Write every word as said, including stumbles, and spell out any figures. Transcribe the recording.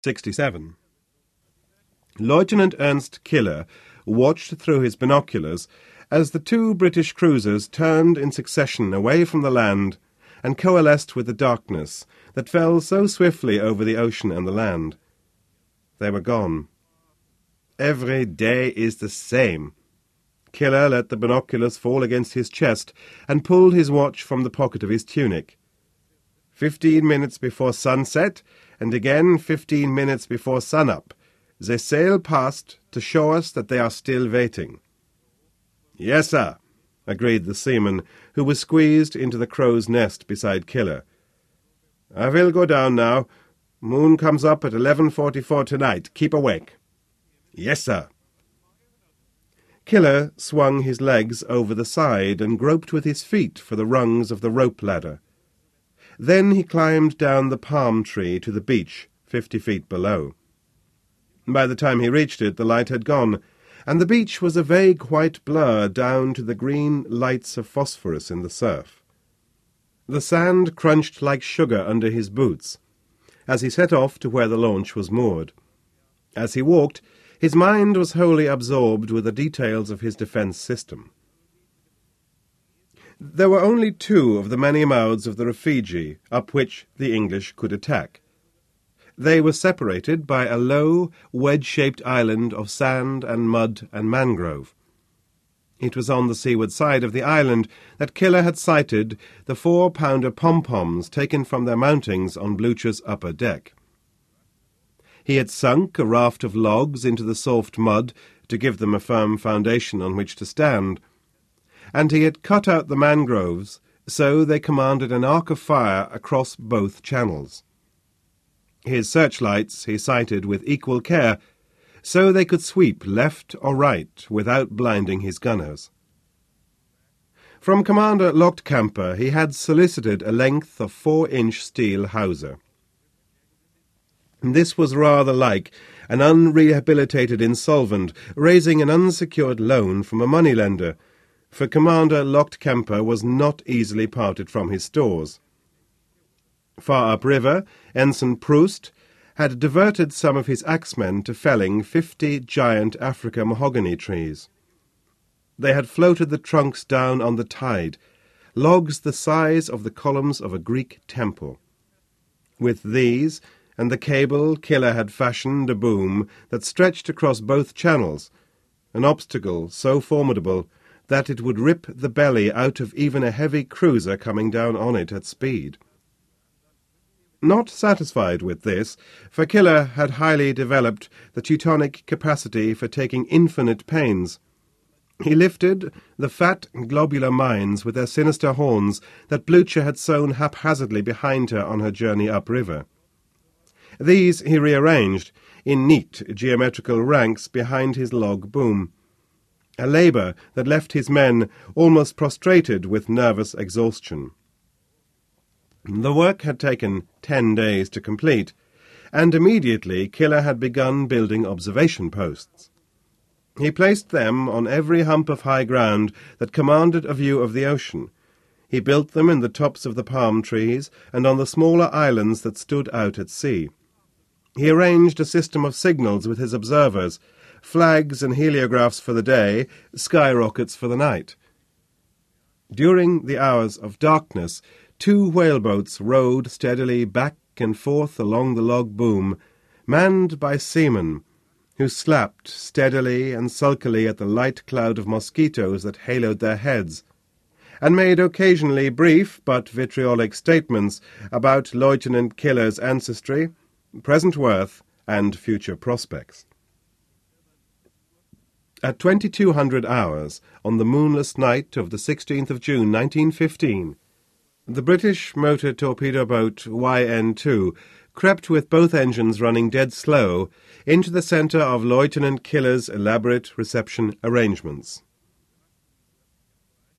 sixty-seven. Lieutenant Ernst Killer watched through his binoculars as the two British cruisers turned in succession away from the land and coalesced with the darkness that fell so swiftly over the ocean and the land. They were gone. Every day is the same. Killer let the binoculars fall against his chest and pulled his watch from the pocket of his tunic. Fifteen minutes before sunset, and again fifteen minutes before sunup, they sail past to show us that they are still waiting. "Yes, sir," agreed the seaman, who was squeezed into the crow's nest beside Killer. "I will go down now. Moon comes up at eleven forty-four tonight. Keep awake." "Yes, sir." Killer swung his legs over the side and groped with his feet for the rungs of the rope ladder. Then he climbed down the palm tree to the beach, fifty feet below. By the time he reached it, the light had gone, and the beach was a vague white blur down to the green lights of phosphorus in the surf. The sand crunched like sugar under his boots as he set off to where the launch was moored. As he walked, his mind was wholly absorbed with the details of his defence system. There were only two of the many mouths of the Rufiji up which the English could attack. They were separated by a low, wedge-shaped island of sand and mud and mangrove. It was on the seaward side of the island that Killer had sighted the four-pounder pom-poms taken from their mountings on Blucher's upper deck. He had sunk a raft of logs into the soft mud to give them a firm foundation on which to stand, and he had cut out the mangroves so they commanded an arc of fire across both channels. His searchlights he sighted with equal care, so they could sweep left or right without blinding his gunners. From Commander Lochtkamper he had solicited a length of four-inch steel hawser. This was rather like an unrehabilitated insolvent raising an unsecured loan from a moneylender, for Commander Lochtkamper was not easily parted from his stores. Far upriver, Ensign Proust had diverted some of his axemen to felling fifty giant Africa mahogany trees. They had floated the trunks down on the tide, logs the size of the columns of a Greek temple. With these and the cable, Killer had fashioned a boom that stretched across both channels, an obstacle so formidable that it would rip the belly out of even a heavy cruiser coming down on it at speed. Not satisfied with this, for Killer had highly developed the Teutonic capacity for taking infinite pains, he lifted the fat globular mines with their sinister horns that Blucher had sown haphazardly behind her on her journey upriver. These he rearranged in neat geometrical ranks behind his log boom, a labour that left his men almost prostrated with nervous exhaustion. The work had taken ten days to complete, and immediately Killer had begun building observation posts. He placed them on every hump of high ground that commanded a view of the ocean. He built them in the tops of the palm trees and on the smaller islands that stood out at sea. He arranged a system of signals with his observers, flags and heliographs for the day, skyrockets for the night. During the hours of darkness, two whaleboats rowed steadily back and forth along the log boom, manned by seamen, who slapped steadily and sulkily at the light cloud of mosquitoes that haloed their heads, and made occasionally brief but vitriolic statements about Lieutenant Killer's ancestry, present worth, and future prospects. At twenty-two hundred hours, on the moonless night of the sixteenth of June nineteen fifteen, the British motor torpedo boat Y N two crept with both engines running dead slow into the centre of Lieutenant Killer's elaborate reception arrangements.